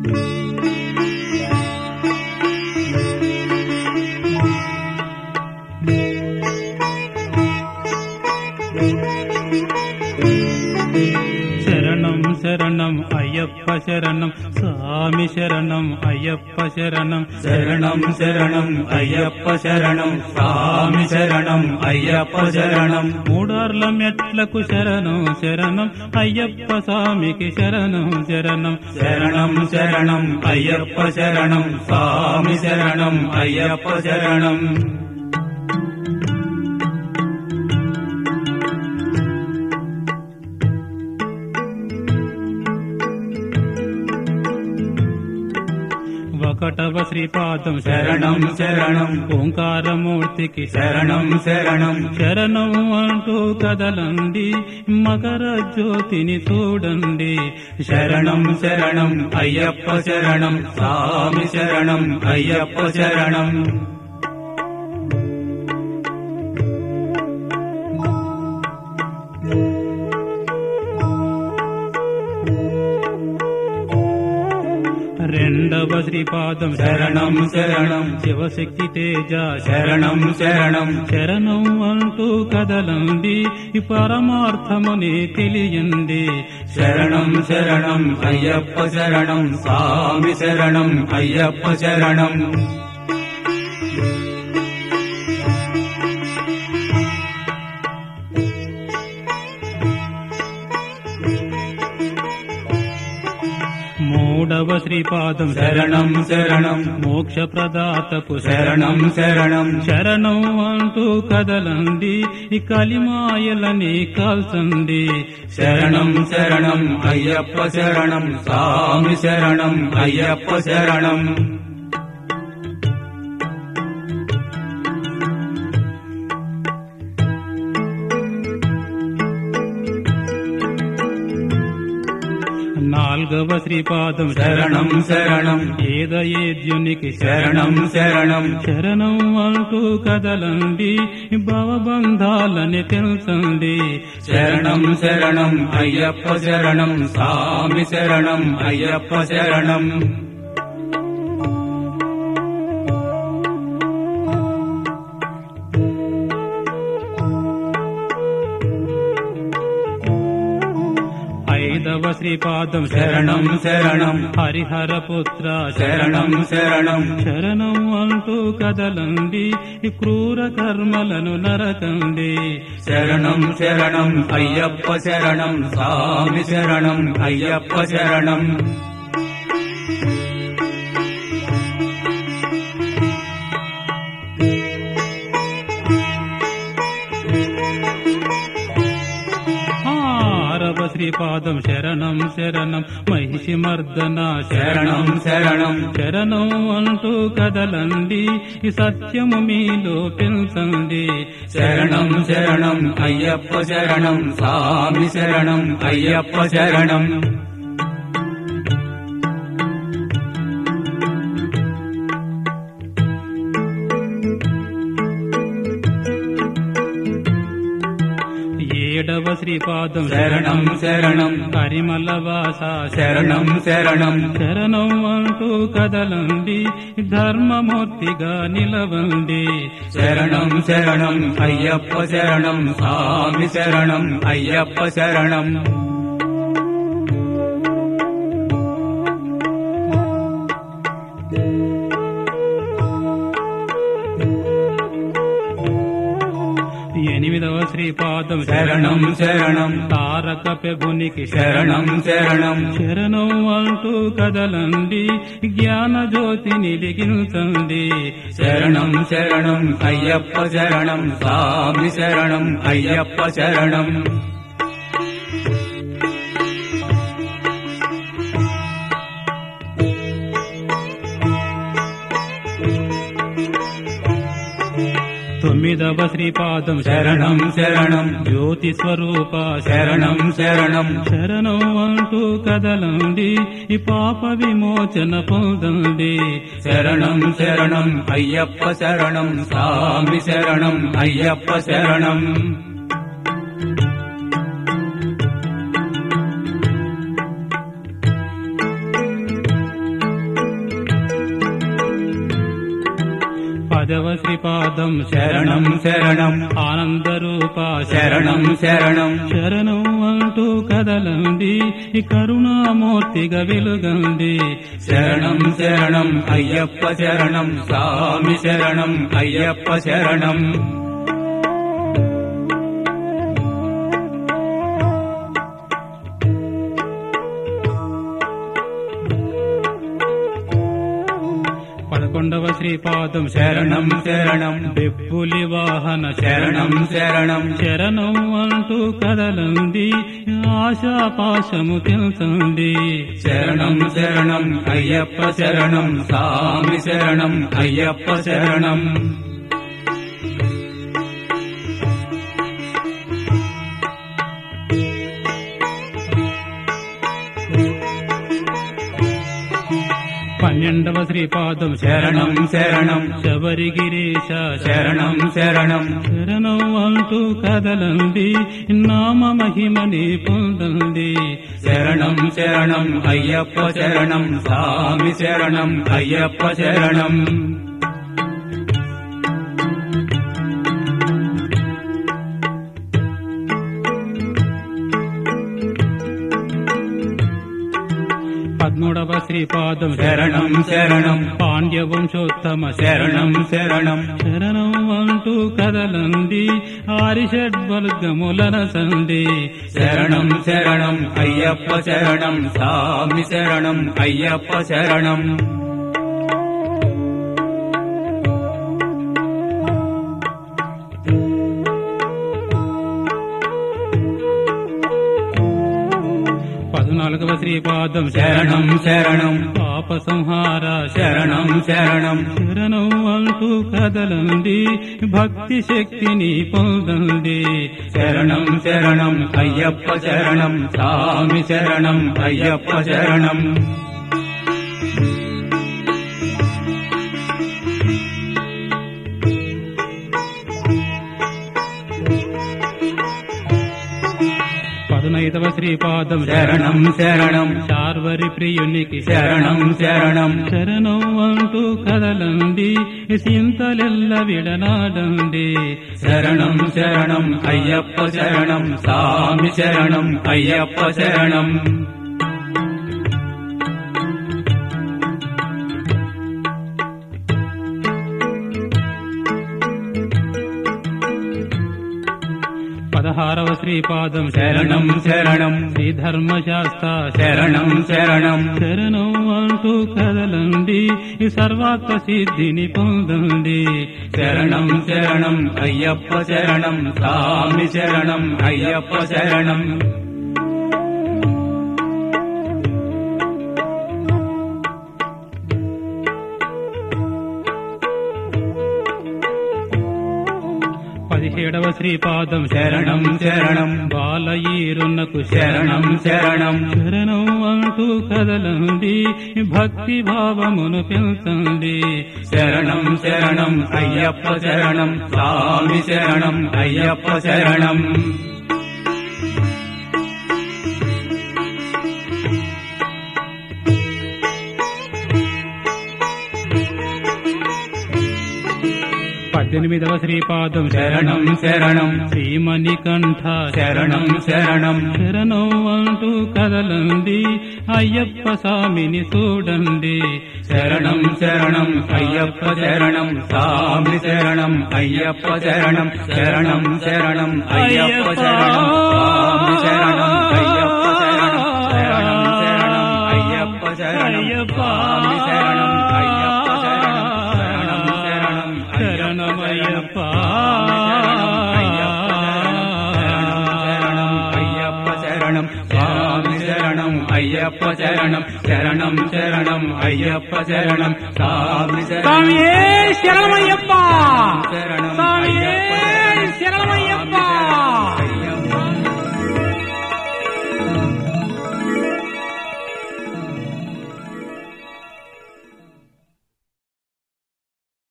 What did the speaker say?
శరణం శరణం అయ్యప్ప శరణం స్వామి శరణం అయ్యప్ప శరణం శరణం శరణం అయ్యప్ప శరణం స్వామి శరణం అయ్యప్ప శరణం మూడార్ల మెట్లకు శరణం శరణం అయ్యప్ప స్వామికి శరణం శరణం శరణం శరణం అయ్యప్ప శరణం స్వామి శరణం అయ్యప్ప శరణం ఒకటవ శ్రీపాదం శరణం శరణం ఓంకారమూర్తికి శరణం శరణం శరణం అంటూ కదలండి మకర జ్యోతిని చూడండి శరణం శరణం అయ్యప్ప శరణం స్వామి శరణం అయ్యప్ప శరణం రెండవ శ్రీపాదం శరణం శరణం శివశక్తి తేజ శరణం శరణం శరణం అంటూ కదలండి పరమార్థముని తెలియండి శరణం శరణం అయ్యప్ప శరణం స్వామి శరణం అయ్యప్ప శరణం మూడవ శ్రీపాదం శరణం శరణం మోక్ష ప్రదాతకు శరణం శరణం శరణం అంటూ కదలండి కలిమాయలని కాల్చండి శరణం శరణం అయ్యప్ప శరణం స్వామి శరణం అయ్యప్ప శరణం నాల్గవ శ్రీపాదం శరణం శరణం ఏదయేద్యునికి శరణం శరణం శరణం అంటూ కదలండి భవబంధాలని తెలుసండి శరణం శరణం అయ్యప్ప శరణం స్వామి శరణం అయ్యప్ప శరణం ఐదవ శ్రీపాదం శరణం శరణం హరిహర పుత్ర శరణం శరణం శరణం అంటూ కదలండి క్రూర కర్మలను నరకండి శరణం శరణం అయ్యప్ప శరణం స్వామి శరణం అయ్యప్ప శరణం శ్రీపాదం శరణం శరణం మహిషి మర్దన శరణం శరణం శరణం అంటూ కదలండి సత్యము మీలో పెంచండి శరణం శరణం అయ్యప్ప శరణం స్వామి శరణం అయ్యప్ప శరణం ఏడవ శ్రీపాదం శరణం శరణం పరిమళ వాస శరణం శరణం శరణం అంటూ కదలండి ధర్మమూర్తిగా నిలవండి శరణం శరణం అయ్యప్ప శరణం స్వామి శరణం అయ్యప్ప శరణం ఎనిమిదవ శ్రీపాదం శరణం శరణం తారక పెగునికి శరణం శరణం శరణం అంటూ కదలండి జ్ఞాన జ్యోతిని వెలిగించండి శరణం శరణం అయ్యప్ప శరణం స్వామి శరణం అయ్యప్ప శరణం తొమ్మిదవ శ్రీపాదం శరణం శరణం జ్యోతి స్వరూప శరణం శరణం శరణం అంటూ కదలండి పాప విమోచన పొందండి శరణం శరణం అయ్యప్ప శరణం స్వామి శరణం అయ్యప్ప శరణం భజవ శ్రీపాదం శరణం శరణం ఆనందరూప శరణం శరణం శరణం అంటూ కదలండి కరుణామూర్తిగా వెలుగండి శరణం శరణం అయ్యప్ప శరణం స్వామి శరణం అయ్యప్ప శరణం పదకొండవ శ్రీపాదం శరణం శరణం బెప్పులి వాహన శరణం శరణం శరణం అంటూ కదలండి ఆశాపాశము తెలుసండి శరణం శరణం అయ్యప్ప శరణం స్వామి శరణం అయ్యప్ప శరణం 12వ శ్రీపాదం శరణం శరణం శబరిగిరీశ శరణం శరణం శరణం అంటూ కదలండి నామ మహిమని పొందండి శరణం శరణం అయ్యప్ప శరణం స్వామి శరణం అయ్యప్ప శరణం 13వ శ్రీపాదం శరణం శరణం పాండ్యవంశోత్తమ శరణం శరణం శరణం అంటూ కదలండి ఆరిషడ్వర్గములన సండి శరణం శరణం అయ్యప్ప శరణం స్వామి శరణం అయ్యప్ప శరణం 14వ శ్రీపాదం శరణం శరణం పాప సంహార శరణం శరణం శరణం అంటూ కదలండి భక్తి శక్తిని పొందండి శరణం శరణం అయ్యప్ప శరణం స్వామి శరణం అయ్యప్ప శరణం 15వ శ్రీపాదం శరణం శరణం శార్వరి ప్రియునికి శరణం శరణం శరణం అంటూ కదలండి చింతలెల్ల విడనాడండి శరణం శరణం అయ్యప్ప శరణం స్వామి శరణం అయ్యప్ప శరణం 16వ శ్రీపాదం శరణం శరణం శ్రీధర్మశాస్త్ర శరణం శరణం శరణం అంటూ కదలండి సర్వాత్మ సిద్ధిని పొందండి శరణం శరణం అయ్యప్ప శరణం స్వామి శరణం అయ్యప్ప శరణం 17వ శ్రీపాదం శరణం శరణం బాలయీరునకు శరణం శరణం శరణం అంటూ కదలండి భక్తి భావమును పెంచండి శరణం శరణం అయ్యప్ప శరణం స్వామి శరణం అయ్యప్ప శరణం 18వ శ్రీపాదం శరణం శరణం శ్రీమణికంఠ శరణం శరణం శరణం అంటూ కదలండి అయ్యప్ప స్వామిని చూడండి శరణం శరణం అయ్యప్ప శరణం స్వామి శరణం అయ్యప్ప శరణం శరణం శరణం అయ్యప్ప శరణం స్వామి శరణం అయ్యప్ప శరణం శరణం శరణం అయ్యప్ప శరణం స్వామి శరణం అయ్యప్ప శరణం శరణం శరణం శరణమయ్యప్ప స్వామి శరణం అయ్యప్ప శరణం శరణం శరణం అయ్యప్ప శరణం స్వామి శరణం శరణమయ్యప్ప శరణం